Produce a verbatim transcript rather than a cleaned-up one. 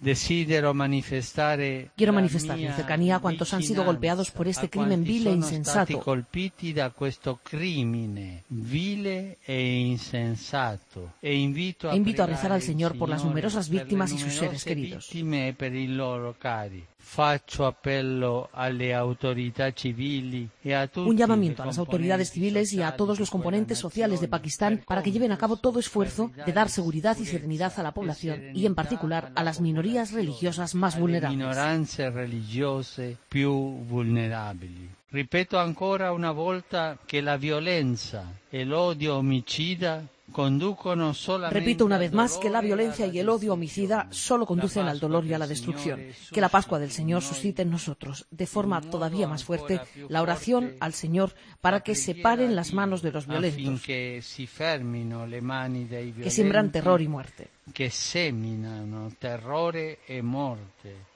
Quiero manifestar mi cercanía a cuantos han sido golpeados por este crimen vil e insensato. colpiti da questo crimine vile e insensato. E invito a, e invito a rezar al Señor por las numerosas víctimas y sus seres queridos. Per i loro cari. Faccio appello alle autorità civili e a tutti. Un llamamiento a las autoridades civiles y a todos los componentes sociales de Pakistán para que lleven a cabo todo esfuerzo de dar seguridad y serenidad a la población y en particular a las minorías religiosas más vulnerables. Minoranze religiose più vulnerabili. Ripeto ancora una volta che la violenza e l'odio omicida conducono solamente. Repito una vez más que la violencia y el odio homicida solo conducen al dolor y a la destrucción. Que la Pascua del Señor suscite en nosotros, de forma todavía más fuerte, la oración al Señor para que separen las manos de los violentos, que siembran terror y muerte. Que seminano terrore e morte.